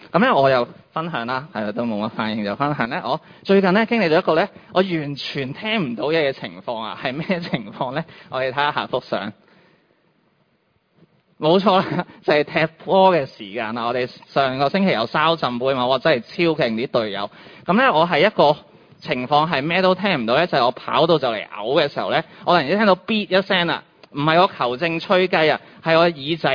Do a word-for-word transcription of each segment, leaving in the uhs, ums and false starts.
咁咧我又分享啦，係啦都冇乜反應就分享咧。我最近咧經歷咗一個咧，我完全聽唔到嘢嘅情況啊，係咩情況咧？我哋睇下下幅相，冇錯啦，就係踢波嘅時間啦。我哋上個星期有沙浸杯嘛，哇真係超勁啲隊友。咁咧我係一個情況係咩都聽唔到咧，就係我跑到就嚟嘔嘅時候咧，我突然之間聽到 beat 一聲啦。唔係我球證吹雞啊，係我耳仔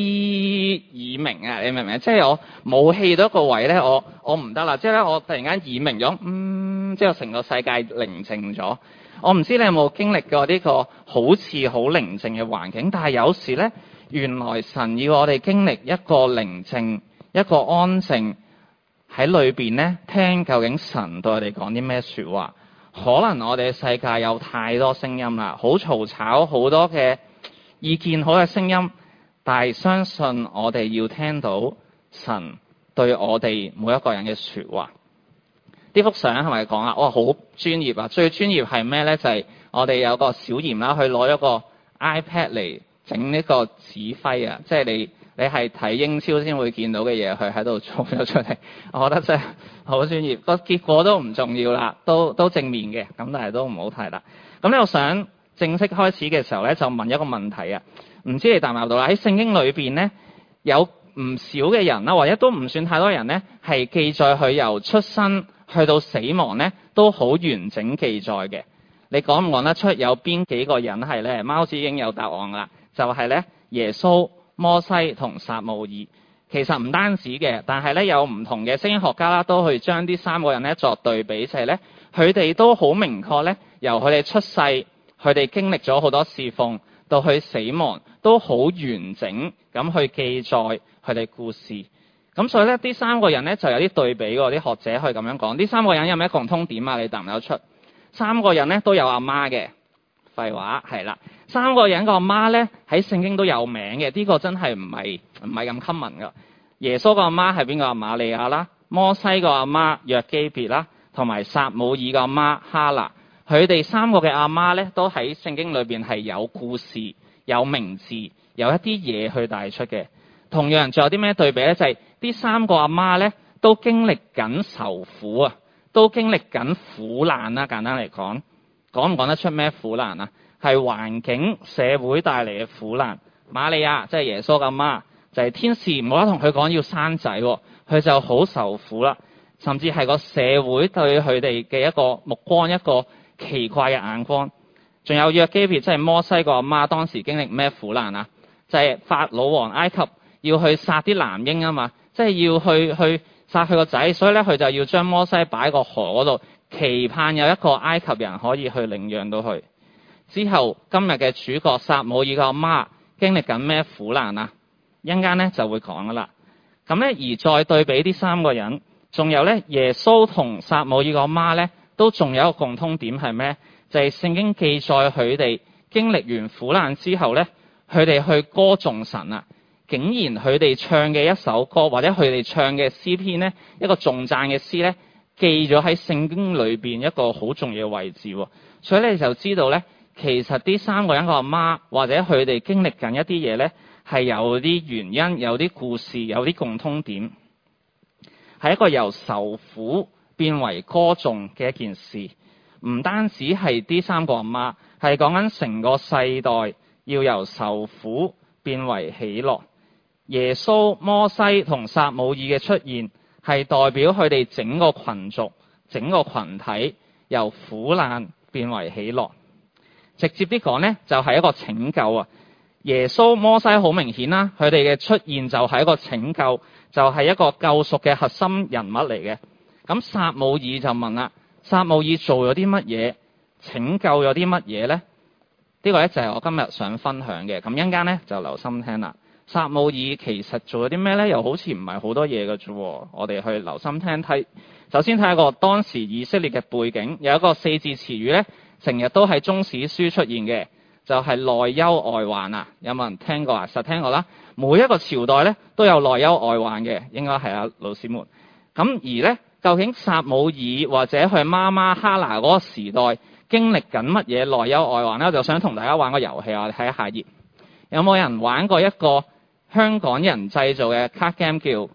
B 耳鳴啊，你明唔明？即係我冇氣到一個位咧，我我唔得啦。即係咧，我突然間耳鳴咗，嗯，即係成個世界寧靜咗。我唔知你有冇經歷過呢個好似好寧靜嘅環境，但係有時咧，原來神要我哋經歷一個寧靜、一個安靜喺裏邊咧，聽究竟神對我哋講啲咩說話。可能我哋嘅世界有太多聲音啦，好嘈吵，好多嘅意見，好嘅聲音，但係相信我哋要聽到神對我哋每一個人嘅說話。呢幅相係咪講啊？哇，好專業啊！最專業係咩咧？就係、是、我哋有個小嚴啦，去攞一個 iPad 嚟整呢個指揮啊，即係你你係睇英超先會見到嘅嘢，佢喺度做咗出嚟。我覺得真係好專業，個結果都唔重要啦，都都正面嘅，咁但係都唔好睇啦。咁咧，我想正式開始嘅時候咧，就問一個問題啊，唔知你答唔答到啦？喺聖經裏邊咧，有唔少嘅人啦，或者都唔算太多人咧，係記載佢由出生去到死亡咧，都好完整記載嘅。你講唔講得出有邊幾個人係咧？貓子已經有答案啦，就係咧耶穌、摩西同撒母耳。其實唔單止嘅，但係咧有唔同嘅聖經學家啦，都去將呢三個人咧作對比，就係咧佢哋都好明確咧，由佢哋出世，佢哋經歷咗好多侍奉，到佢死亡，都好完整咁去記載佢哋故事。咁所以咧，呢三個人咧就有啲對比喎，啲學者去咁樣講。呢三個人有咩共通點啊？你答唔答得出？三個人咧都有阿媽嘅，廢話係啦。三個人個阿媽咧喺聖經都有名嘅，呢、這個真係唔係唔係咁 common 噶。耶穌個阿媽係邊個？瑪利亞啦，摩西個阿媽約基別啦，同埋撒母耳個阿媽哈拿。佢哋三個嘅阿媽咧都喺聖經裏邊係有故事、有名字、有一啲嘢去帶出嘅。同樣仲有啲咩對比咧？就係、是、呢三個阿媽咧都經歷緊受苦啊，都經歷緊苦難啦。簡單嚟講，講唔講得出咩苦難啊？係環境社會帶嚟嘅苦難。瑪利亞即係耶穌嘅阿媽，就係、是、天使冇得同佢講要生仔，佢就好受苦啦。甚至係個社會對佢哋嘅一個目光，一個奇怪嘅眼光。仲有約基別即係摩西個阿媽，當時經歷咩苦難啊？就係、是、法老王埃及要去殺啲男嬰啊嘛，即係要去去殺佢個仔，所以咧佢就要將摩西擺喺個河嗰度，期盼有一個埃及人可以去領養到佢。之後今日嘅主角撒母耳個阿媽經歷緊咩苦難啊？一陣間咧就會講噶啦。咁咧而再對比呢三個人，仲有咧耶穌同撒母耳個阿媽咧，都仲有一個共通點係咩？就係、是、聖經記載佢哋經歷完苦難之後咧，佢哋去歌頌神啊！竟然佢哋唱嘅一首歌，或者佢哋唱嘅詩篇咧，一個頌讚嘅詩咧，記咗喺聖經裏邊一個好重要嘅位置。所以你就知道咧，其實呢三個人個阿媽或者佢哋經歷緊一啲嘢咧，係有啲原因、有啲故事、有啲共通點，係一個由受苦變為歌頌嘅一件事。唔單止係呢三個阿媽，係講緊成個世代要由受苦變為喜樂。耶穌、摩西同撒母耳嘅出現，係代表佢哋整個群族、整個群體由苦難變為喜樂。直接啲講呢，就係一個拯救啊！耶穌、摩西好明顯啦，佢哋嘅出現就係一個拯救，就係一個救贖嘅核心人物嚟嘅。咁撒母耳就問啦：撒母耳做咗啲乜嘢？拯救咗啲乜嘢呢？呢個咧就係我今日想分享嘅。咁一陣間咧就留心聽啦。撒母耳其實做咗啲咩咧？又好似唔係好多嘢嘅啫。我哋去留心聽睇。首先睇一個當時以色列嘅背景，有一個四字詞語咧，成日都喺中史書出現嘅，就係內憂外患啊！有冇人聽過啊？實聽過啦。每一個朝代咧都有內憂外患嘅，應該係啊老師們。咁而咧，究竟撒母耳或者佢媽媽哈拿嗰個時代經歷緊乜嘢內憂外患咧？我就想同大家玩個遊戲，我哋睇下頁。有冇人玩過一個香港人製造嘅卡 game 叫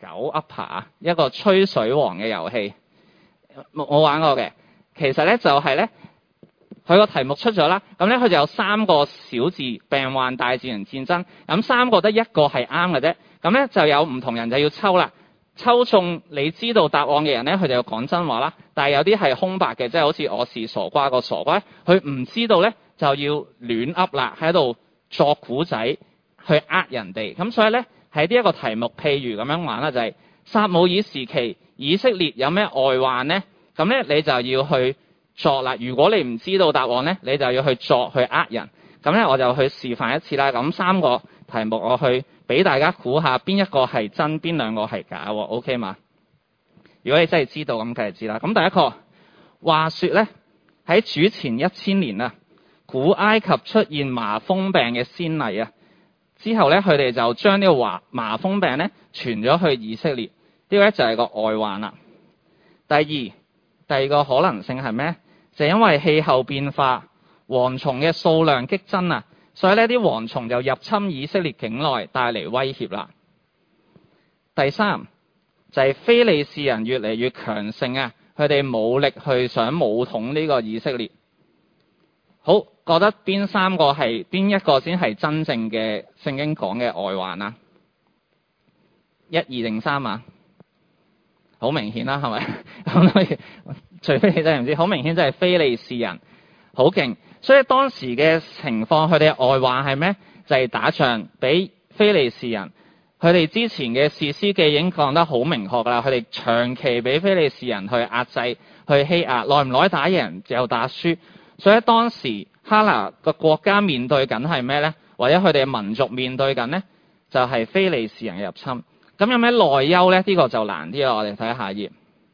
九 Upper 一個吹水王嘅遊戲，冇冇玩過嘅。其實咧就係咧，佢個題目出咗啦，咁咧佢就有三個小字：病患、大自然、戰爭。咁三個得一個係啱嘅啫。咁咧就有唔同人就要抽啦。抽中你知道答案嘅人咧，佢就要講真話啦。但係有啲係空白嘅，即係好似我是傻瓜個傻瓜，佢唔知道咧就要亂噏啦，喺度作古仔去呃人哋。咁所以咧喺呢一個題目，譬如咁樣玩啦，就係撒母耳時期以色列有咩外患咧？咁咧你就要去作啦。如果你唔知道答案咧，你就要去作去呃人。咁咧我就去示範一次啦。咁三個題目我去俾大家估下邊一個係真，邊兩個係假喎 ？OK 嘛？如果你真係知道咁，梗係知啦。咁第一個話說咧，喺主前一千年啊，古埃及出現麻風病嘅先例啊，之後咧佢哋就將呢個麻麻風病咧傳咗去以色列，呢個咧就係個外患啦。第二第二個可能性係咩？就係因為氣候變化，蝗蟲嘅數量激增啊，所以呢啲蝗蟲就入侵以色列境內，帶嚟威脅啦。第三就係非利士人越嚟越強盛啊，佢哋武力去想武統呢個以色列。好，覺得邊三個係邊一個先係真正嘅聖經講嘅外患啊？一、二定三啊？好明顯啦，係咪？咁除非你真係唔知，好明顯就係非利士人好勁。所以當時嘅情況，佢哋嘅外患係咩？就係、是、打仗，俾非利士人。佢哋之前嘅士師記已經講得好明確㗎啦。佢哋長期俾非利士人去壓制、去欺壓，耐唔耐打贏又打輸。所以當時哈拿個國家面對緊係咩咧？或者佢哋嘅民族面對緊咧，就係、是、非利士人嘅入侵。咁有咩內憂咧？呢、這個就難啲啦。我哋睇下頁，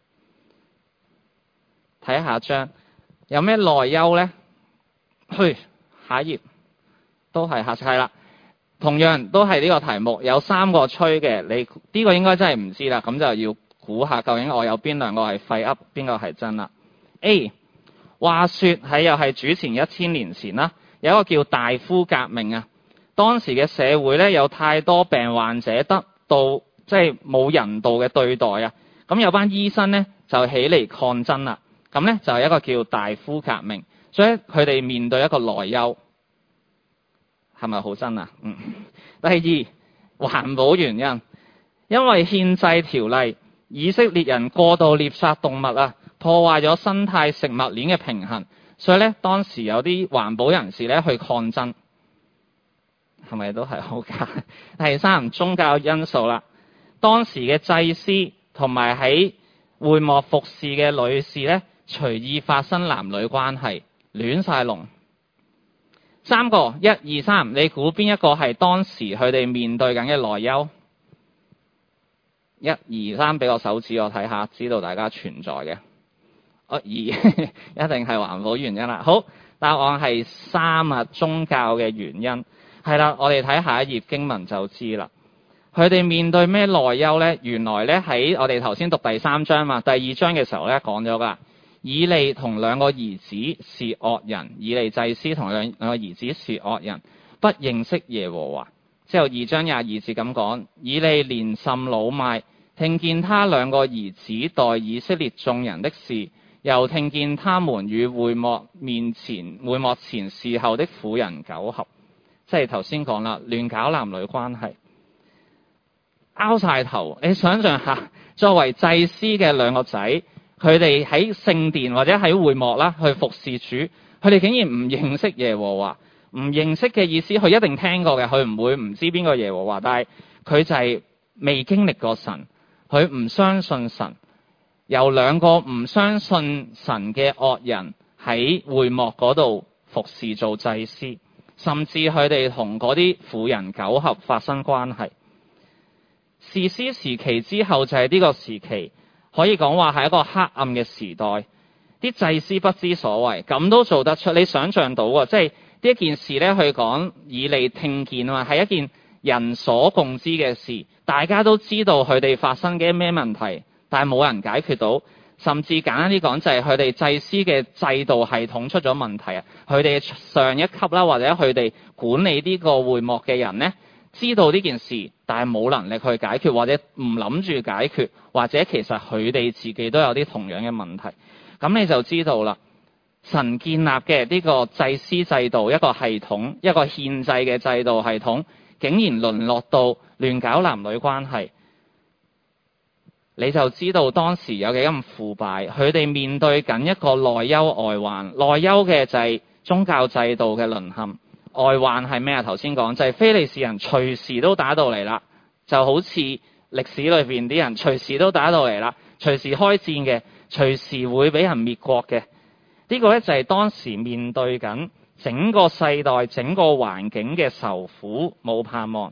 睇下章，有咩內憂咧？去下一頁都係下係啦，同樣都係呢個題目，有三個吹嘅，你呢、這個應該真係唔知啦，咁就要估下究竟我有邊兩個係廢噏，邊個係真啦。A 話說喺又係主前一千年前啦，有一個叫大夫革命啊。當時嘅社會咧有太多病患者得到即係冇人道嘅對待啊，咁有班醫生咧就起嚟抗爭啦，咁咧就係一個叫大夫革命。所以佢哋面對一個內憂，係咪好真啊？嗯。第二，環保原因，因為憲制條例，以色列人過度獵殺動物啊，破壞咗生態食物鏈嘅平衡，所以咧當時有啲環保人士咧去抗爭，係咪都係好假？第三，宗教因素啦，當時嘅祭司同埋喺會幕服侍嘅女士咧，隨意發生男女關係。亂晒龍。三個一二三，你估邊一個係當時佢哋面對緊嘅內憂？一二三，俾個手指我睇下，知道大家存在嘅。哦，二一定係環保原因啦。好，答案係三啊，宗教嘅原因係啦。我哋睇下一頁經文就知啦。佢哋面對咩內憂咧？原來咧喺我哋頭先讀第三章嘛，第二章嘅時候咧講咗噶。以利同兩個兒子是惡人，以利祭司同兩兩個兒子是惡人，不認識耶和華。之後二章廿二節咁講，以利年甚老邁，聽見他兩個兒子待以色列眾人的事，又聽見他們與會幕面前會幕前侍候的婦人苟合，即係頭先講啦，亂搞男女關係，拗晒頭。你想象下，作為祭司嘅兩個仔。佢哋喺聖殿或者喺會幕啦，去服侍主，佢哋竟然唔認識耶和華。唔認識嘅意思，佢一定聽過嘅，佢唔會唔知邊個耶和華，但係佢就係未經歷過神，佢唔相信神。由兩個唔相信神嘅惡人喺會幕嗰度服侍做祭司，甚至佢哋同嗰啲婦人苟合發生關係。士師時期之後就係呢個時期。可以講話係一個黑暗嘅時代，啲祭司不知所謂，咁都做得出。你想象到喎，即係呢一件事咧，去講以利聽見啊嘛，係一件人所共知嘅事，大家都知道佢哋發生嘅咩問題，但係冇人解決到。甚至簡單啲講，就係佢哋祭司嘅制度系統出咗問題啊！佢哋上一級啦，或者佢哋管理呢個會幕嘅人咧，知道呢件事， 但係冇能力去解決，或者唔諗住解決，或者其實佢哋自己都有啲同樣嘅問題。咁你就知道啦，神建立嘅呢個祭司制度，一個系統，一個獻祭嘅制度系統，竟然淪落到亂搞男女關係，你就知道當時有幾咁腐敗。佢哋面對緊一個內憂外患，內憂嘅就係宗教制度嘅淪陷，外患係咩啊？頭先講就係非利士人隨時都打到嚟啦，就好似歷史裏邊啲人隨時都打到嚟啦，隨時開戰嘅，隨時會俾人滅國嘅。呢個咧就係當時面對緊整個世代、整個環境嘅愁苦，冇盼望。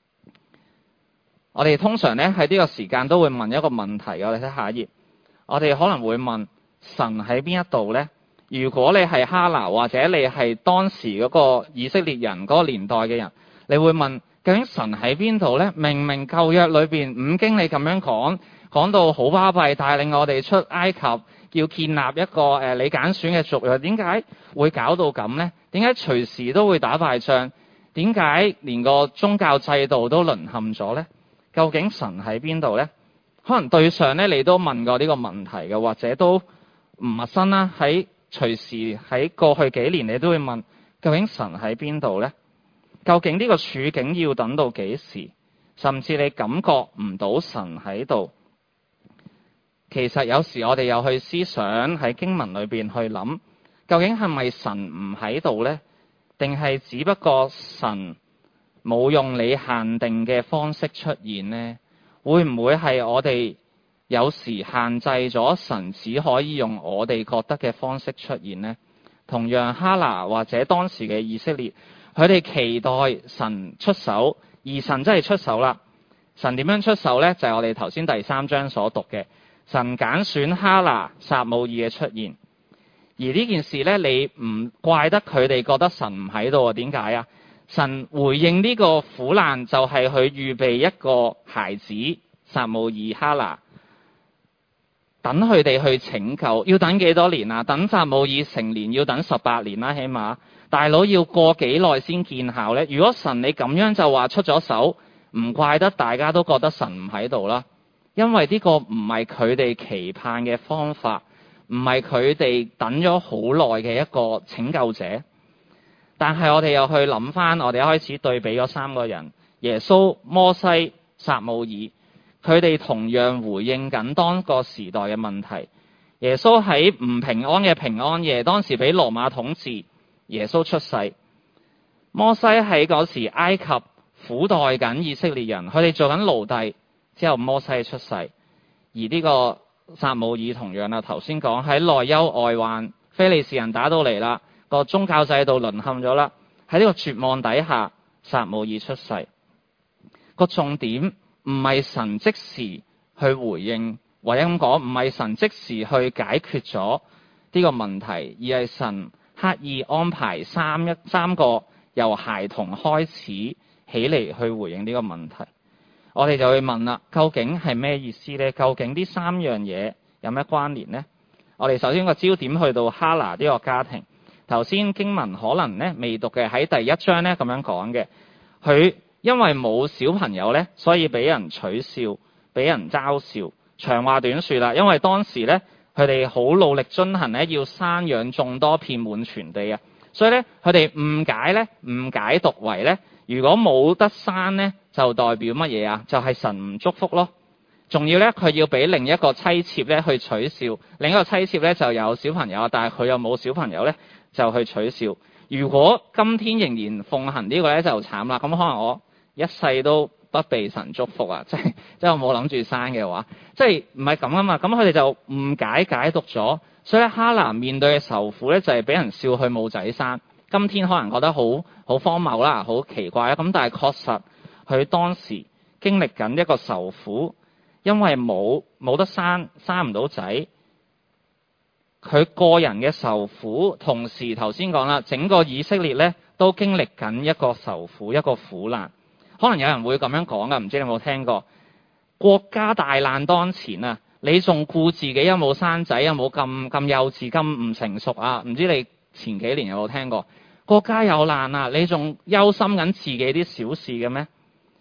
我哋通常咧喺呢個時間都會問一個問題，我哋睇下一頁。我哋可能會問神喺邊一度呢？如果你係哈拿，或者你係當時嗰個以色列人嗰個年代嘅人，你會問究竟神喺邊度呢？明明舊約裏邊五經你咁樣講，講到好巴閉，帶領我哋出埃及，要建立一個誒你揀選嘅族裔，點解會搞到咁呢？點解隨時都會打敗仗？點解連個宗教制度都淪陷咗呢？究竟神喺邊度呢？可能對上咧，你都問過呢個問題嘅，或者都唔陌生啦。喺隨時喺過去幾年，你都會問究竟神喺邊度呢？究竟呢個處境要等到幾時？甚至你感覺唔到神喺度。其實有時我哋又去思想喺經文裏邊去諗，究竟係咪神唔喺度呢？定係只不過神冇用你限定嘅方式出現呢？會唔會係我哋有時限制咗神只可以用我哋覺得嘅方式出現呢？同樣哈拿或者當時嘅以色列，佢哋期待神出手，而神真係出手啦。神點樣出手呢？就係我哋頭先第三章所讀嘅，神揀選哈拿、撒母耳嘅出現。而呢件事呢，你唔怪得佢哋覺得神唔喺度啊？點解啊？神回應呢個苦難就係佢預備一個孩子撒母耳哈拿，等佢哋去拯救。要等幾多年啊？等撒母耳成年要等十八年啦，起碼大佬要過幾耐先見效呢？如果神你咁樣就話出咗手，唔怪得大家都覺得神唔喺度啦，因為呢個唔係佢哋期盼嘅方法，唔係佢哋等咗好耐嘅一個拯救者。但係我哋又去諗翻，我哋一開始對比咗三個人，耶穌、摩西、撒母耳，佢哋同樣回應緊當個時代嘅問題。耶穌喺唔平安嘅平安夜，當時俾羅馬統治，耶穌出世。摩西喺嗰時埃及苦待緊以色列人，佢哋做緊奴隸，之後摩西出世。而呢個撒母耳同樣啦，頭先講喺內憂外患，非利士人打到嚟啦。個宗教制度淪陷咗啦，喺呢個絕望底下，撒母耳出世。個重點唔係神即時去回應，或者咁講，唔係神即時去解決咗呢個問題，而係神刻意安排三一三個由孩童開始起嚟去回應呢個問題。我哋就會問啦，究竟係咩意思呢？究竟呢三樣嘢有咩關聯呢？我哋首先個焦點去到哈拿呢個家庭。頭先經文可能咧未讀嘅，喺第一章咧咁樣講嘅，佢因為冇小朋友咧，所以俾人取笑，俾人嘲笑。長話短說啦，因為當時咧佢哋好努力遵行咧，要生養眾多，遍滿全地啊，所以咧佢哋誤解咧，誤解讀為咧，如果冇得生咧，就代表乜嘢啊？就係神唔祝福咯。仲要咧，佢要俾另一個妻妾咧去取笑，另一個妻妾咧就有小朋友，但係佢又冇小朋友咧，就去取笑。如果今天仍然奉行呢個咧，就慘啦。咁可能我一世都不被神祝福啊！即係即係我冇諗住生嘅話，即係唔係咁啊嘛。咁佢哋就誤解解讀咗，所以咧哈拿面對嘅愁苦咧就係俾人笑佢冇仔生。今天可能覺得好好荒謬啦，好奇怪啊。咁但係確實佢當時經歷緊一個愁苦，因為冇冇得生，生唔到仔。佢個人嘅愁苦，同時頭先講啦，整個以色列咧都經歷緊一個愁苦，一個苦難。可能有人會咁樣講噶，唔知你有冇聽過？國家大難當前啊，你仲顧自己有冇生仔，有冇咁咁幼稚，咁唔成熟啊？唔知你前幾年有冇聽過？國家有難啊，你仲憂心緊自己啲小事嘅咩？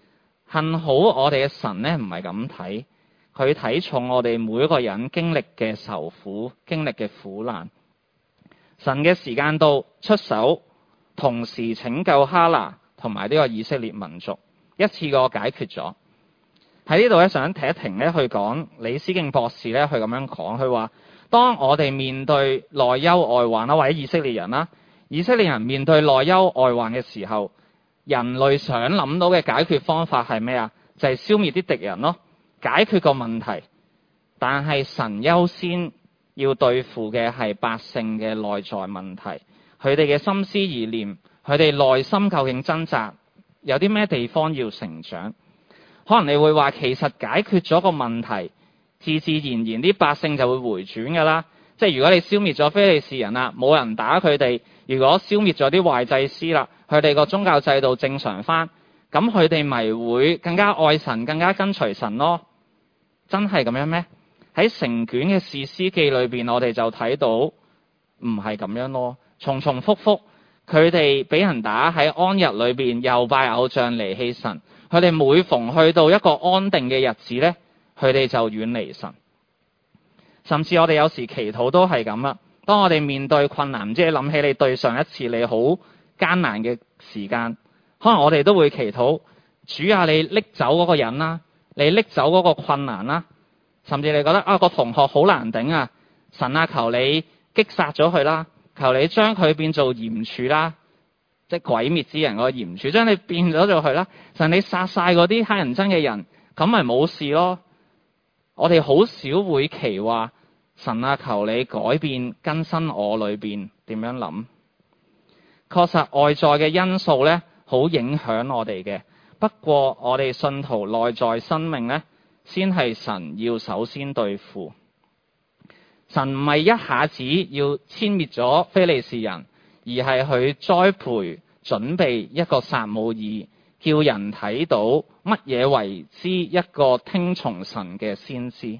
幸好我哋嘅神咧唔係咁睇，佢睇重我哋每一個人經歷嘅愁苦、經歷嘅苦難。神嘅時間到出手，同時拯救哈拿同埋呢個以色列民族，一次過解決咗。喺呢度咧，想停一停咧，去講李思敬博士咧，佢咁樣講，佢話當我哋面對內憂外患啦，或者以色列人啦，以色列人面對內憂外患嘅時候，人類想諗到嘅解決方法係咩啊？就係消滅啲敵人咯，解決個問題。但係神優先要對付嘅係百姓嘅內在問題，佢哋嘅心思意念，佢哋內心究竟掙扎，有啲咩地方要成長？可能你會話，其實解決咗個問題，自自然然啲百姓就會回轉㗎啦。即係如果你消滅咗非利士人啦，冇人打佢哋，如果消滅咗啲壞祭司啦，佢哋個宗教制度正常返，咁佢哋咪會更加愛神，更加跟隨神咯。真係咁樣咩？喺成卷嘅士師記裏邊，我哋就睇到唔係咁樣咯。重重複複，佢哋俾人打喺安日裏邊，又拜偶像離棄神。佢哋每逢去到一個安定嘅日子呢，佢哋就遠離神。甚至我哋有時祈禱都係咁啦。當我哋面對困難，唔知你諗起你對上一次你好艱難嘅時間，可能我哋都會祈禱，主啊，你拎走嗰個人啦，你拎走嗰個困難啦。甚至你覺得啊，個同學好難頂啊，神啊，求你擊殺咗佢啦，求你將佢變做鹽柱啦，即係鬼滅之人嗰個鹽柱，將你變咗做佢啦。神，你殺晒嗰啲乞人憎嘅人，咁咪冇事咯。我哋好少會祈話，神啊，求你改變更新我裏邊點樣諗。確實外在嘅因素咧，好影響我哋嘅。不過我哋信徒內在生命咧，先係神要首先對付。神唔係一下子要殲滅咗非利士人，而係佢栽培準備一個撒母耳，叫人睇到乜嘢為之一個聽從神嘅先知。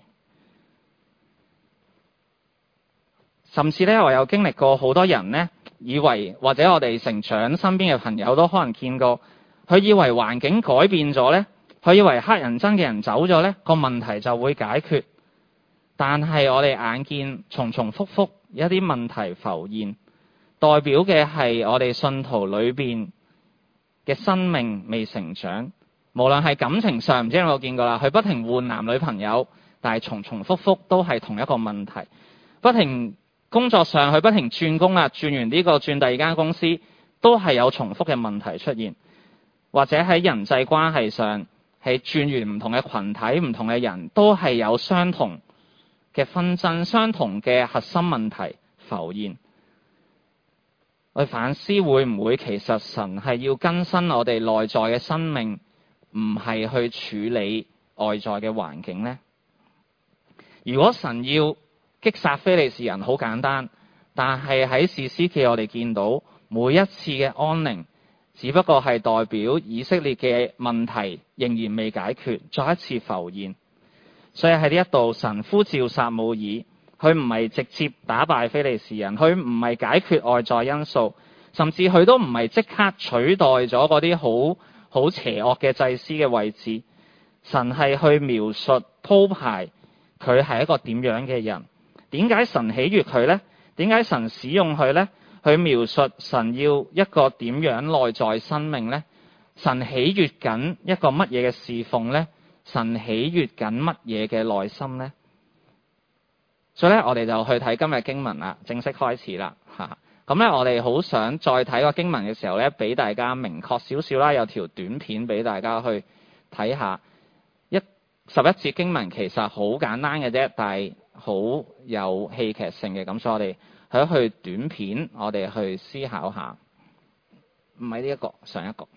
甚至咧，我有經歷過好多人呢，以為或者我哋成長身邊嘅朋友都可能見過，佢以為環境改變咗呢，佢以為黑人憎嘅人走咗呢，個問題就會解決。但係我哋眼見重重複複一啲問題浮現，代表嘅係我哋信徒裏邊嘅生命未成長。無論係感情上，唔知你有冇見過啦，佢不停換男女朋友，但係重重複複都係同一個問題。不停工作上，佢不停轉工啦，轉完呢個轉第二間公司，都係有重複嘅問題出現。或者喺人際關係上，係轉完唔同嘅群體、唔同嘅人，都係有相同嘅紛爭、相同嘅核心問題浮現。我哋反思，會唔會其實神係要更新我哋內在嘅生命，唔係去處理外在嘅環境呢？如果神要擊殺非利士人，好簡單，但係喺士師記我哋見到每一次嘅安寧，只不過係代表以色列嘅問題仍然未解決，再一次浮現。所以喺呢一度，神呼召撒母耳，佢唔係直接打敗非利士人，佢唔係解決外在因素，甚至佢都唔係即刻取代咗嗰啲好好邪惡嘅祭司嘅位置。神係去描述鋪排佢係一個點樣嘅人。點解神喜悅佢呢？點解神使用佢呢？去描述神要一個點樣內在生命呢？神喜悅緊一個乜嘢嘅侍奉呢？神喜悅緊乜嘢嘅內心呢？所以咧，我哋就去睇今日經文啦，正式開始啦嚇。咁咧，我哋好想再睇個經文嘅時候咧，俾大家明確少少啦，有條短片俾大家去睇下。一十一節經文其實好簡單嘅啫，但係好有戲劇性嘅。咁所以我哋去去短片，我哋去思考下。唔係呢一個，上一個。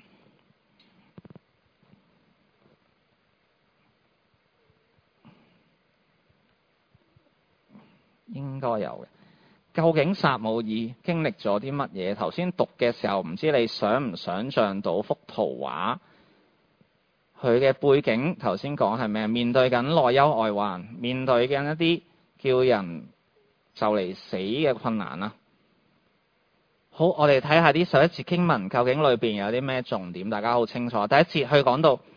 應該有嘅。究竟撒母耳經歷咗啲乜嘢？頭先讀嘅時候，唔知你想唔想像到幅圖畫？佢嘅背景頭先講係咩？面對緊內憂外患，面對緊一啲叫人就嚟死嘅困難啊！好，我哋睇下啲十一節經文究竟裏邊有啲咩重點，大家好清楚。第一節佢講到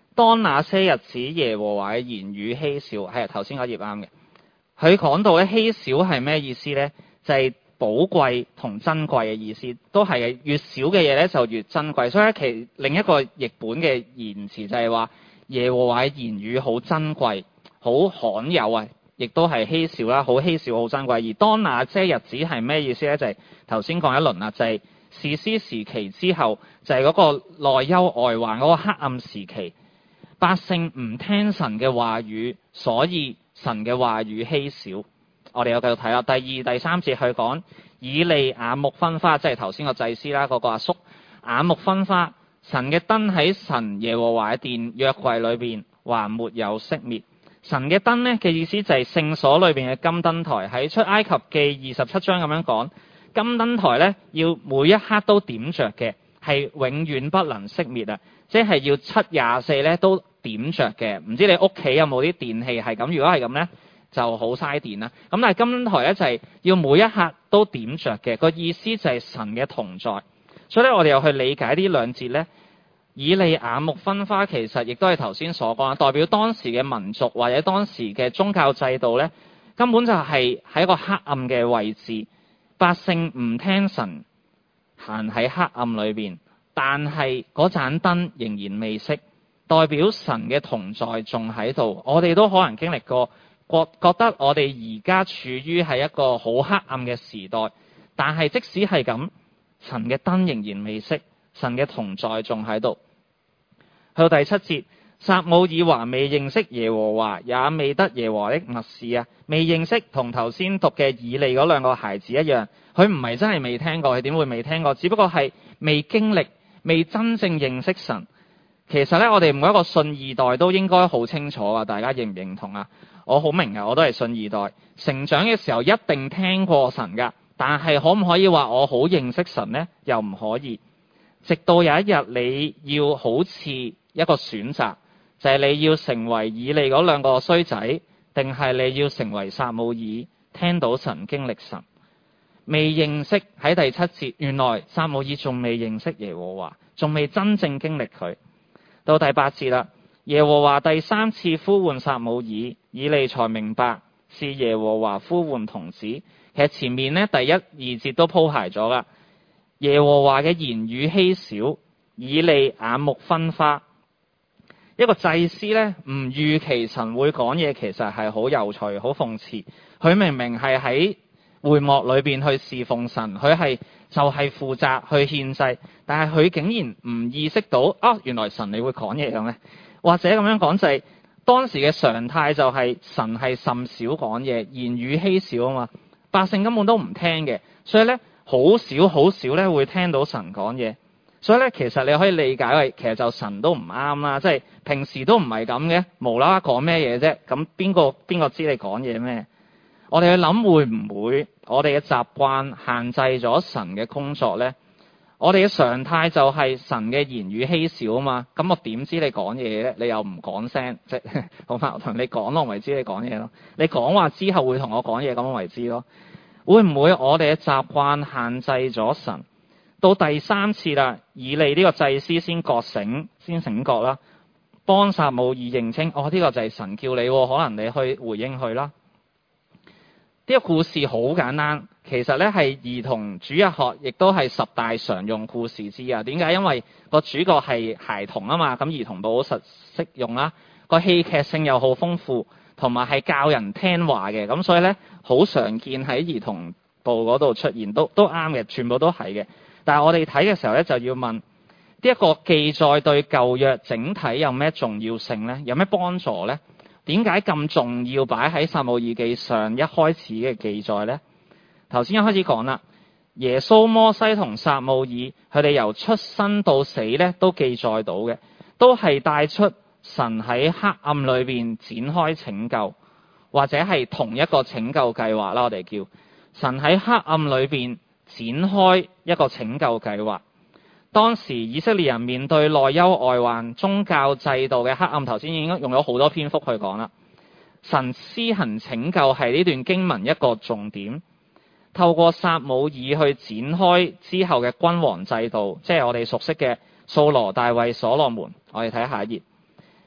當那些日子，耶和華嘅言語稀少，係頭先嗰頁啱嘅。佢講到咧稀少係咩意思咧？就係、是、寶貴同珍貴嘅意思，都係嘅。越少嘅嘢咧就越珍貴。所以咧其另一個譯本嘅言辭就係話耶和華嘅言語好珍貴、好罕有啊，亦都係稀少啦，好稀少、好珍貴。而當那些日子係咩意思咧？就係頭先講一輪啦，就係、是、士師時期之後，就係、是、嗰個內憂外患嗰個黑暗時期。百姓唔聽神嘅話語，所以神嘅話語稀少。我哋又繼續睇啦。第二、第三節去講以利眼目昏花，即係頭先個祭司啦，嗰、那個阿叔眼目昏花。神嘅燈喺神耶和華嘅殿約櫃裏邊還沒有熄滅。神嘅燈呢嘅意思就係聖所裏邊嘅金燈台。喺出埃及記二十七章咁樣講，金燈台呢要每一刻都點着嘅，係永遠不能熄滅啊！即係要七廿四咧都點着嘅。唔知你屋企有冇啲電器係咁？如果係咁呢，就好嘥電啦。咁但係金燈台呢，就係要每一刻都點着嘅，個意思就係神嘅同在。所以咧，我哋又去理解呢兩節呢，以利眼目昏花其實亦都係頭先所講，代表當時嘅民族或者當時嘅宗教制度呢，根本就係喺一個黑暗嘅位置，百姓唔聽神，行喺黑暗裏邊。但係嗰盞燈仍然未熄，代表神嘅同在仲喺度。我哋都可能經歷過，覺覺得我哋而家處於係一個好黑暗嘅時代，但係即使係咁，神嘅燈仍然未熄，神嘅同在仲喺度。去到第七節，撒母耳還未認識耶和華，也未得耶和華的默示啊！未認識同頭先讀嘅以利嗰兩個孩子一樣，佢唔係真係未聽過，佢點會未聽過？只不過係未經歷。未真正認識神。其實咧，我哋每一個信二代都應該好清楚啊！大家認唔認同啊？我好明啊，我都係信二代，成長嘅時候一定聽過神噶，但係可唔可以話我好認識神呢？又唔可以。直到有一日你要好似一個選擇，就係、是、你要成為以利嗰兩個衰仔，定係你要成為撒母耳，聽到神經歷神。未認識，喺第七節，原來撒母耳仲未認識耶和華，仲未真正經歷佢。到第八節啦，耶和華第三次呼喚撒母耳，以利才明白是耶和華呼喚童子。其實前面呢，第一二節都鋪排咗啦。耶和華嘅言語稀少，以利眼目昏花。一個祭司呢，唔預期神會講嘢，其實係好有趣、好諷刺。佢明明係喺會幕裏邊去侍奉神，佢係就係、是、負責去獻祭，但係佢竟然唔意識到啊，原來神你會講嘢嘅咩？或者咁樣講就係、是、當時嘅常態就係神係甚少講嘢，言語稀少啊嘛，百姓根本都唔聽嘅，所以咧好少好少咧會聽到神講嘢。所以咧其實你可以理解為其實就神都唔啱啦，即係平時都唔係咁嘅，無啦啦講咩嘢啫？咁邊個邊個知你講嘢咩？我哋去諗會唔會我哋嘅習慣限制咗神嘅工作呢？我哋嘅常態就係神嘅言語稀少啊嘛，咁我點知你講嘢呢？你又唔講聲，即係好快我同你講咯，我咪知你講嘢咯。你講話之後會同我講嘢，咁我咪知咯。會唔會我哋嘅習慣限制咗神？到第三次啦，以利呢個祭司先覺醒，先醒覺啦，幫撒母耳認清，哦呢、這個就係神叫你，可能你去回應佢啦。呢個故事好簡單，其實咧係兒童主日學，亦都係十大常用故事之一。點解？因為個主角係孩童啊嘛，咁兒童部好實適用啦。個戲劇性又好豐富，同埋係教人聽話嘅，咁所以咧好常見喺兒童部嗰度出現，都都啱嘅，全部都係嘅。但係我哋睇嘅時候咧，就要問呢一個記載對舊約整體有咩重要性咧？有咩幫助咧？點解咁重要擺喺撒母耳記上一開始嘅記載呢？頭先一開始講啦，耶穌、摩西同撒母耳佢哋由出生到死咧都記載到嘅，都係帶出神喺黑暗裏邊展開拯救，或者係同一個拯救計劃啦。我哋叫神喺黑暗裏邊展開一個拯救計劃。當時以色列人面對內憂外患、宗教制度嘅黑暗，頭先已經用咗好多篇幅去講啦。神施行拯救係呢段經文一個重點，透過撒母耳去展開之後嘅君王制度，即係我哋熟悉嘅掃羅、大衛、所羅門。我哋睇下一頁，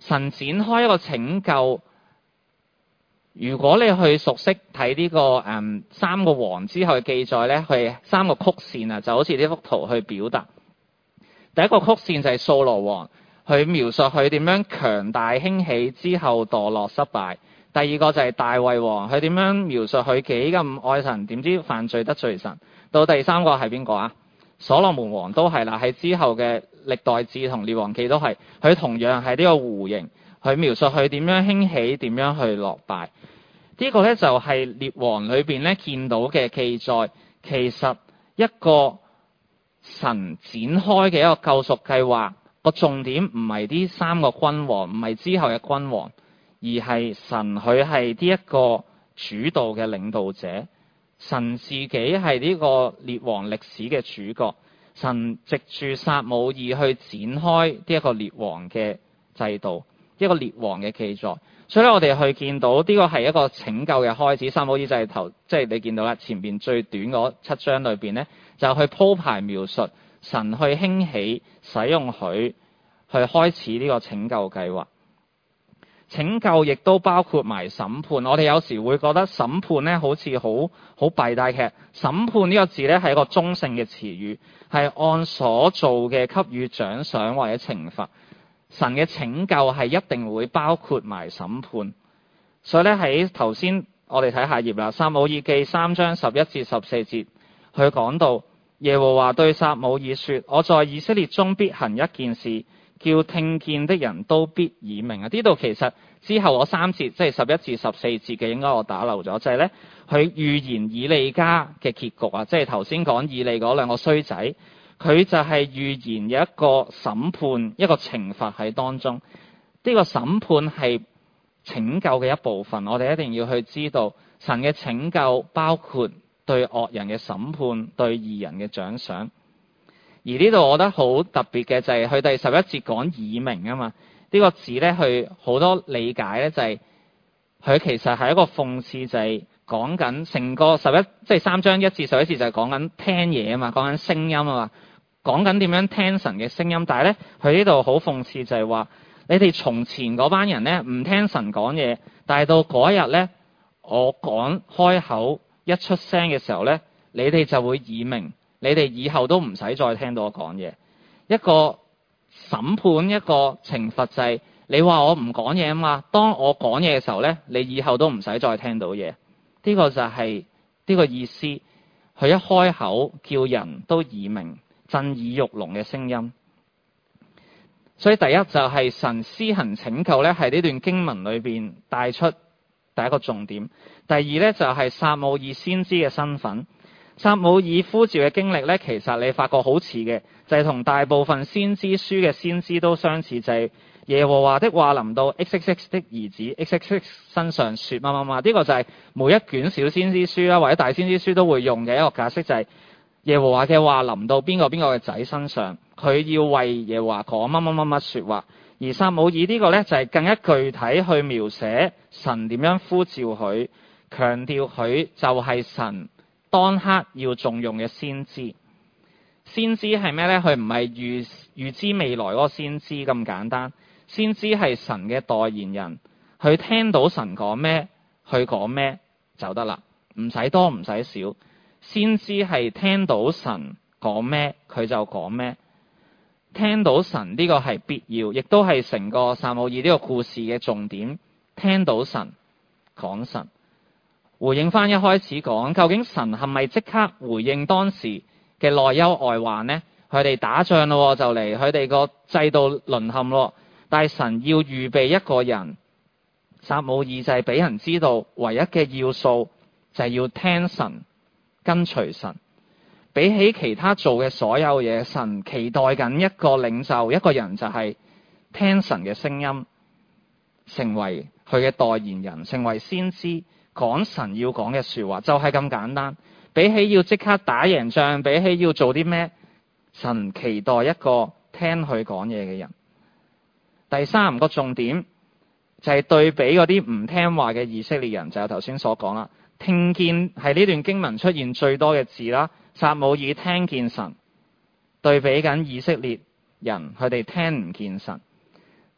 神展開一個拯救。如果你去熟悉睇呢、這個誒、嗯、三個王之後嘅記載咧，佢三個曲線啊，就好似呢幅圖去表達。第一個曲線就係掃羅王，佢描述佢點樣強大興起之後墮落失敗。第二個就係大衛王，佢點樣描述佢幾咁愛神，點知犯罪得罪神。到第三個係邊個啊？所羅門王都係啦，喺之後嘅歷代志同列王記都係，佢同樣係呢個弧形。佢描述佢點樣興起，點樣去落敗。呢個咧就係列王裏邊咧見到嘅記載。其實一個神展開嘅一個救贖計劃，個重點唔係呢三個君王，唔係之後嘅君王，而係神佢係呢一個主導嘅領導者。神自己係呢個列王歷史嘅主角。神藉住撒母耳去展開呢一個列王嘅制度。一個列王嘅記載，所以咧我哋去見到呢個係一個拯救嘅開始。撒母耳就係頭，即係你見到啦，前邊最短嗰七章裏邊咧，就去鋪排描述神去興起使用佢去開始呢個拯救計劃。拯救亦都包括埋審判。我哋有時會覺得審判咧好似好好弊，但係其實審判呢個字咧係一個中性嘅詞語，係按所做嘅給予獎賞或者懲罰。神嘅拯救係一定會包括埋審判，所以咧喺頭先我哋睇下頁啦，撒母耳記三章十一至十四節，佢講到耶和華對撒母耳說：我在以色列中必行一件事，叫聽見的人都必耳鳴啊！呢度其實之後我三節，即係十一至十四節嘅，應該我打漏咗，就係咧佢預言以利家嘅結局啊！即係頭先講以利嗰兩個衰仔。佢就係預言有一個審判，一個懲罰喺當中。呢、這個審判係拯救嘅一部分，我哋一定要去知道神嘅拯救包括對惡人嘅審判，對義人嘅獎賞。而呢度我覺得好特別嘅就係佢第十一節講耳鳴啊嘛，呢、這個字咧佢好多理解咧就係、是、佢其實係一個諷刺，就係講緊成個十一即係三章一至十一節就係講緊聽嘢啊嘛，講緊聲音啊嘛。講緊點樣聽神嘅聲音，但係咧佢呢度好諷刺就係話，你哋從前嗰班人咧唔聽神講嘢，但係到嗰一日咧，我講開口一出聲嘅時候咧，你哋就會耳鳴，你哋以後都唔使再聽到我講嘢。一個審判，一個懲罰就係你話我唔講嘢啊嘛，當我講嘢嘅時候咧，你以後都唔使再聽到嘢。呢個就係呢個意思。佢一開口叫人都耳鳴，震耳欲聾嘅聲音。所以第一就係神施行拯救咧，係呢段經文裏邊帶出第一個重點。第二咧就係撒母耳先知嘅身份。撒母耳呼召嘅經歷咧，其實你發覺好似嘅，就係同大部分先知書嘅先知都相似，就係耶和華的話臨到 X X X 的兒子 X X X 身上說乜乜乜。呢個就係每一卷小先知書啦，或者大先知書都會用嘅一個解釋，就係耶和華嘅話臨到邊個邊個嘅仔身上，佢要為耶和華講乜乜乜乜說話。而撒母耳呢個咧就係更加具體去描寫神點樣呼召佢，強調佢就係神當刻要重用嘅先知。先知係咩咧？佢唔係預預知未來嗰個先知咁簡單。先知係神嘅代言人，佢聽到神講咩，佢講咩就得啦，唔使多唔使少。先知係聽到神講咩，佢就講咩。聽到神呢個係必要，亦都係成個撒母耳呢個故事嘅重點。聽到神講神，回應翻一開始講，究竟神係咪即刻回應當時嘅內憂外患呢？佢哋打仗咯，就嚟佢哋個制度淪陷咯。但係神要預備一個人，撒母耳就係俾人知道唯一嘅要素就係要聽神，跟隨神。比起其他做嘅所有嘢，神期待緊一個領袖，一個人就係聽神嘅聲音，成為佢嘅代言人，成為先知，講神要講嘅說話，就係咁簡單。比起要即刻打贏仗，比起要做啲咩，神期待一個聽佢講嘢嘅人。第三個重點就係對比嗰啲唔聽話嘅以色列人，就係頭先所講啦。聽見係呢段經文出現最多嘅字啦。撒母耳聽見神，對比緊以色列人，佢哋聽唔見神。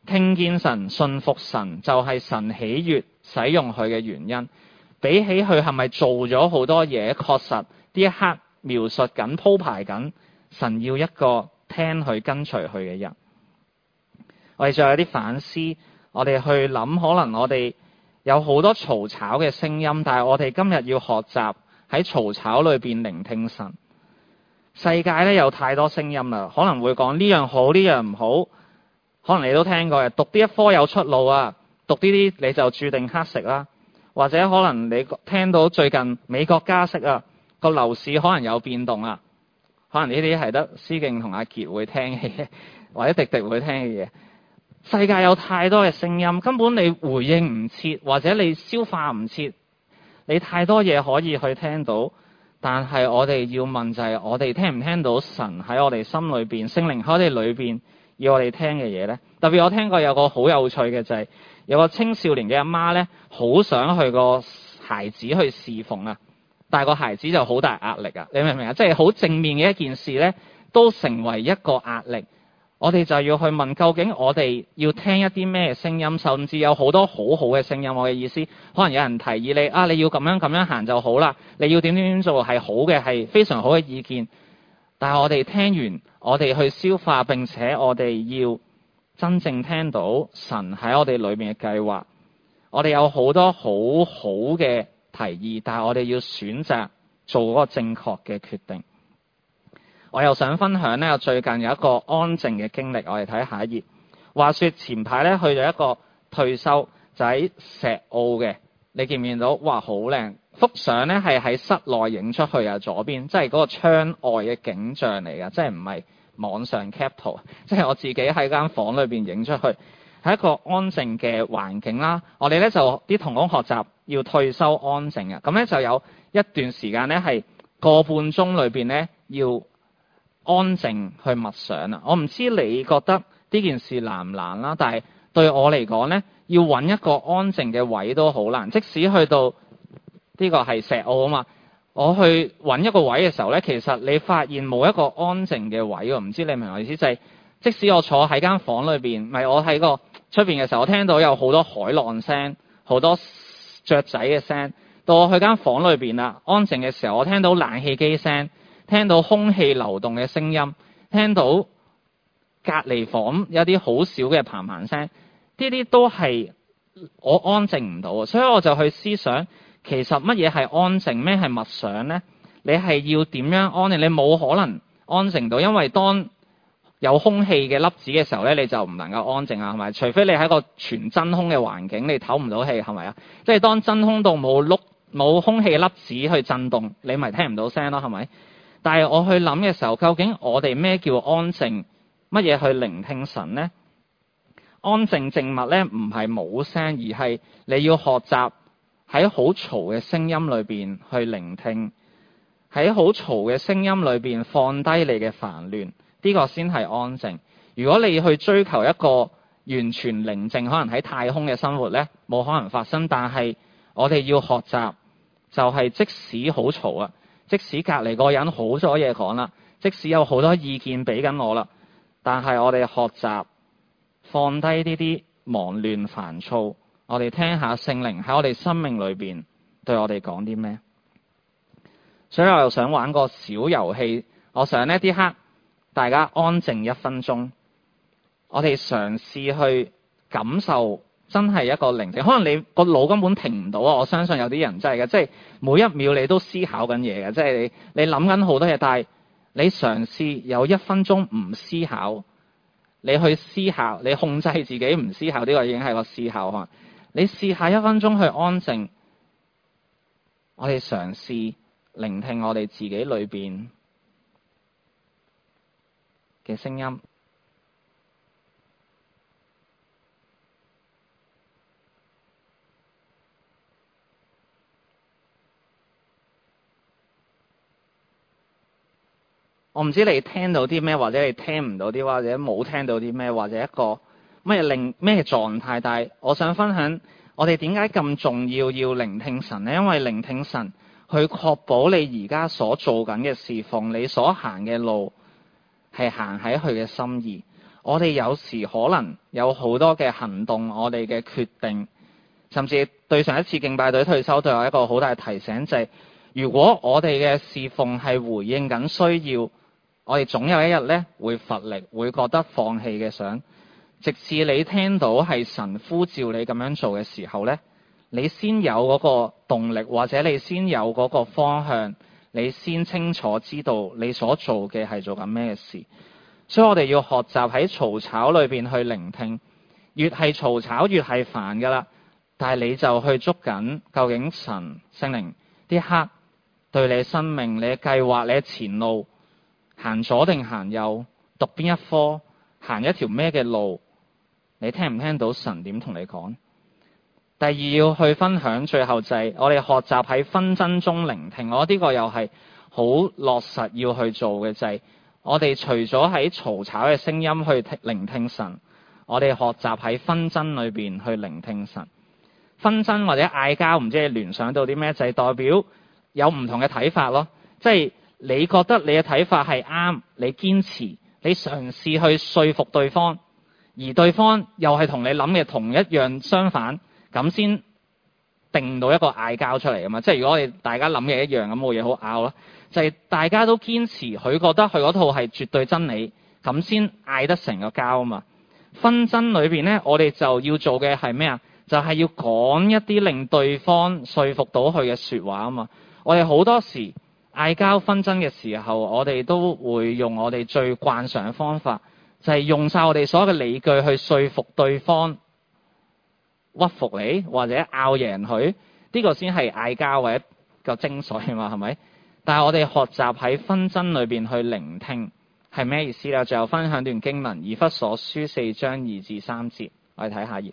聽見神、信服神，就係神喜悅使用佢嘅原因。比起佢係咪做咗好多嘢，確實呢一刻描述緊、鋪排緊，神要一個聽佢、跟隨佢嘅人。我哋仲有啲反思，我哋去諗，可能我哋有好多嘈吵嘅聲音，但係我哋今日要學習喺嘈吵裏邊聆聽神。世界咧有太多聲音啦，可能會講呢樣好，呢樣唔好。可能你都聽過嘅，讀呢一科有出路啊，讀呢啲你就注定乞食啦。或者可能你聽到最近美國加息啊，個樓市可能有變動啊。可能呢啲係得思敬同阿傑會聽嘅嘢，或者迪迪會聽嘅嘢。世界有太多嘅聲音，根本你回應唔切，或者你消化唔切。你太多嘢可以去聽到，但係我哋要問就係我哋聽唔聽到神喺我哋心裏邊，聖靈喺我哋裏邊要我哋聽嘅嘢呢？特別我聽過有個好有趣嘅就係、是、有個青少年嘅阿媽呢，好想去個孩子去侍奉啊，但係個孩子就好大壓力啊！你明唔明啊？即係好正面嘅一件事呢，都成為一個壓力。我哋就要去問，究竟我哋要聽一啲咩聲音？甚至有好多好好嘅聲音。我嘅意思，可能有人提議你啊，你要咁樣咁樣行就好啦，你要點點點做係好嘅，係非常好嘅意見。但係我哋聽完，我哋去消化，並且我哋要真正聽到神喺我哋裏面嘅計劃。我哋有好多好好嘅提議，但係我哋要選擇做嗰個正確嘅決定。我又想分享呢，我最近有一個安靜嘅經歷。我哋睇下一頁。話說前排咧去咗一個退修，就喺石澳嘅。你見唔見到？哇，好靚！幅相咧係喺室內影出去啊，左邊即係嗰個窗外嘅景象嚟㗎，即係唔係網上 cap 圖，即係我自己喺間房裏邊影出去，係一個安靜嘅環境啦。我哋咧就啲同工學習要退修安靜啊，咁咧就有一段時間咧係個半鐘裏邊咧要安靜去默想啊！我唔知你覺得呢件事難唔難啦，但係對我嚟講呢，要揾一個安靜嘅位都好難。即使去到呢個係石澳啊嘛，我去揾一個位嘅時候呢，其實你發現冇一個安靜嘅位喎。唔知你明唔明我意思？就係即使我坐喺間房裏邊，咪我喺個出邊嘅時候，我聽到有好多海浪聲、好多雀仔嘅聲。到我去間房裏邊啦，安靜嘅時候，我聽到冷氣機聲。聽到空氣流動嘅聲音，聽到隔離房有啲好少嘅嘭嘭聲，呢啲都係我安靜唔到，所以我就去思想，其實乜嘢係安靜，咩係默想呢？你係要點樣安靜？你冇可能安靜到，因為當有空氣嘅粒子嘅時候咧，你就唔能夠安靜啊，係咪？除非你喺個全真空嘅環境，你唞唔到氣，係咪啊？即係當真空到冇碌冇空氣粒子去震動，你咪聽唔到聲咯，係咪？但係我去諗嘅時候，究竟我哋咩叫安靜？乜嘢去聆聽神呢？安靜靜默咧，唔係冇聲，而係你要學習喺好嘈嘅聲音裏邊去聆聽，喺好嘈嘅聲音裏邊放低你嘅煩亂，呢個先係安靜。如果你去追求一個完全寧靜，可能喺太空嘅生活咧，冇可能發生。但係我哋要學習，就係即使好嘈啊！即使隔離個人好多嘢講啦，即使有好多意見俾緊我啦，但係我哋學習放低呢啲忙亂煩躁，我哋聽下聖靈喺我哋生命裏邊對我哋講啲咩。所以我又想玩個小遊戲，我想呢啲刻大家安靜一分鐘，我哋嘗試去感受。真係一個寧靜，可能你個腦根本停唔到啊！我相信有啲人真係嘅，即係每一秒你都思考緊嘢嘅，即係你你諗緊好多嘢，但係你嘗試有一分鐘唔思考，你去思考，你控制自己唔思考，呢個已經係個思考啊！你試下一分鐘去安靜，我哋嘗試聆聽我哋自己裏邊嘅聲音。我唔知你聽到啲咩，或者你聽唔到啲，或者冇聽到啲咩，或者一個咩令咩狀態。但係我想分享，我哋點解咁重要要聆聽神呢？因為聆聽神去確保你而家所做緊嘅侍奉，你所行嘅路係行喺佢嘅心意。 我哋有時可能有好多嘅行動，我哋嘅決定，甚至對上一次敬拜隊退休對我一個好大提醒，就係如果我哋嘅侍奉係回應緊需要，我哋總有一日咧會乏力，會覺得放棄嘅想。直至你聽到係神呼召你咁樣做嘅時候咧，你先有嗰個動力，或者你先有嗰個方向，你先清楚知道你所做嘅係做緊咩事。所以我哋要學習喺嘈吵裏邊去聆聽，越係嘈吵越係煩噶啦。但係你就去捉緊究竟神聖靈啲刻對你生命、你嘅計劃、你嘅前路行左定行右，讀邊一科，行一條咩嘅路，你聽唔聽到神點同你講？第二要去分享，最後就係我哋學習喺紛爭中聆聽。我覺得呢個又係好落實要去做嘅，就係我哋除咗喺嘈吵嘅聲音去聆聽神，我哋學習喺紛爭裏邊去聆聽神。紛爭或者嗌交，唔知你聯想到啲咩，就係代表有唔同嘅睇法咯。即係你覺得你嘅睇法係啱，你堅持，你嘗試去說服對方，而對方又係同你諗嘅同一樣相反，咁先定到一個嗌交出嚟啊嘛。即係如果我哋大家諗嘅一樣，咁冇嘢好拗咯。就係大家都堅持佢覺得佢嗰套係絕對真理，咁先嗌得成個交啊嘛。紛爭裏邊咧，我哋就要做嘅係咩啊？就係要講一啲令對方說服到佢嘅說話啊嘛。我哋好多時嗌交紛爭嘅時候，我哋都會用我哋最慣常嘅方法，就係用晒我哋所有嘅理據去說服對方，屈服你或者拗贏佢，呢個先係嗌交或者個精髓啊嘛，係咪？但係我哋學習喺紛爭裏邊去聆聽係咩意思咧？最後分享段經文，以弗所書四章二至三節，我哋睇下頁。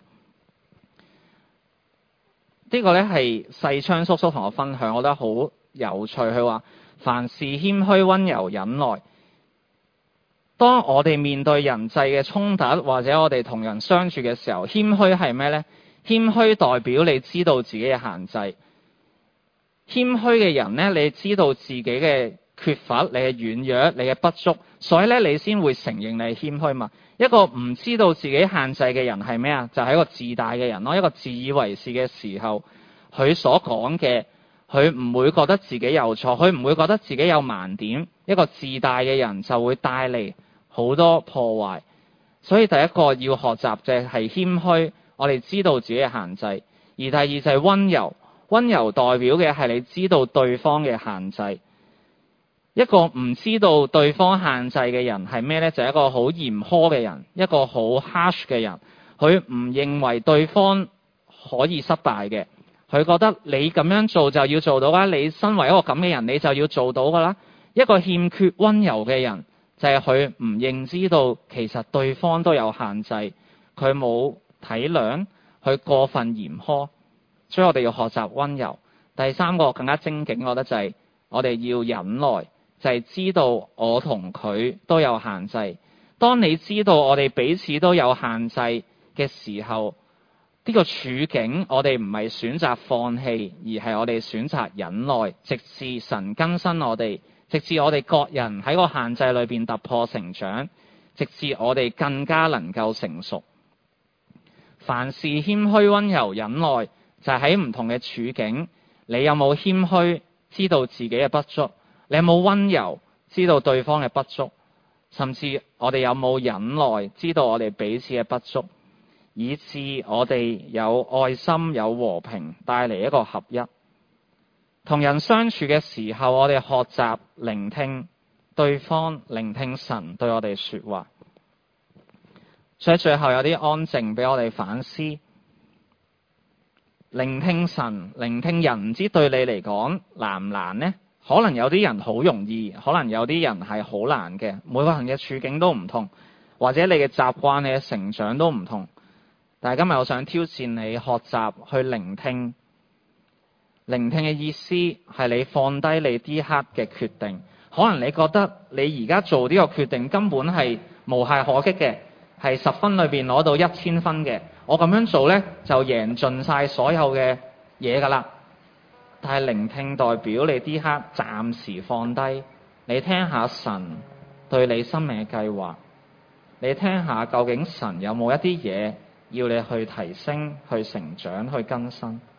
呢個咧係細昌叔叔同我分享，我覺得好有趣。佢話凡事謙虛、溫柔、忍耐。當我哋面對人際嘅衝突，或者我哋同人相處嘅時候，謙虛係咩呢？謙虛代表你知道自己嘅限制。謙虛嘅人呢，你知道自己嘅缺乏、你嘅軟弱、你嘅不足，所以咧你先會承認你係謙虛嘛。一個唔知道自己限制嘅人係咩啊？就係一個自大嘅人咯。一個自以為是嘅時候，佢所講嘅，佢唔會覺得自己有錯，佢唔會覺得自己有盲點。一個自大嘅人就會帶嚟好多破壞。所以第一個要學習嘅係謙虛，我哋知道自己嘅限制。而第二就係溫柔，溫柔代表嘅係你知道對方嘅限制。一個唔知道對方限制嘅人係咩呢？就係一個好嚴苛嘅人，一個好 harsh 嘅人。佢唔認為對方可以失敗嘅，佢覺得你咁樣做就要做到啦。你身為一個咁嘅人，你就要做到噶啦。一個欠缺溫柔嘅人，就係佢唔認知到其實對方都有限制，佢冇體諒，佢過分嚴苛。所以我哋要學習溫柔。第三個更加精警，我覺得就係我哋要忍耐。就係知道我同佢都有限制。當你知道我哋彼此都有限制嘅時候，呢個處境我哋唔係選擇放棄，而係我哋選擇忍耐，直至神更新我哋，直至我哋各人喺個限制裏邊突破成長，直至我哋更加能夠成熟。凡事謙虛、溫柔、忍耐，就係喺唔同嘅處境，你有冇謙虛，知道自己嘅不足？你有冇溫柔，知道對方嘅不足？甚至我哋有冇忍耐，知道我哋彼此嘅不足，以致我哋有愛心、有和平，帶嚟一個合一。同人相處嘅時候，我哋學習聆聽對方，聆聽神對我哋說話。所以最後有啲安靜俾我哋反思。聆聽神、聆聽人，唔知對你嚟講難唔難呢？可能有啲人好容易，可能有啲人係好難嘅。每個人嘅處境都唔同，或者你嘅習慣、你嘅成長都唔同。但係今日我想挑戰你學習去聆聽。聆聽嘅意思係你放低你呢刻嘅決定。可能你覺得你而家做呢個決定根本係無懈可擊嘅，係十分裏邊攞到一千分嘅。我咁樣做呢，就贏盡晒所有嘅嘢㗎啦。但係聆聽代表你呢刻暫時放低，你聽下神對你生命嘅計劃。 你聽下究竟神有冇一啲嘢要你去提升、去成長、去更新。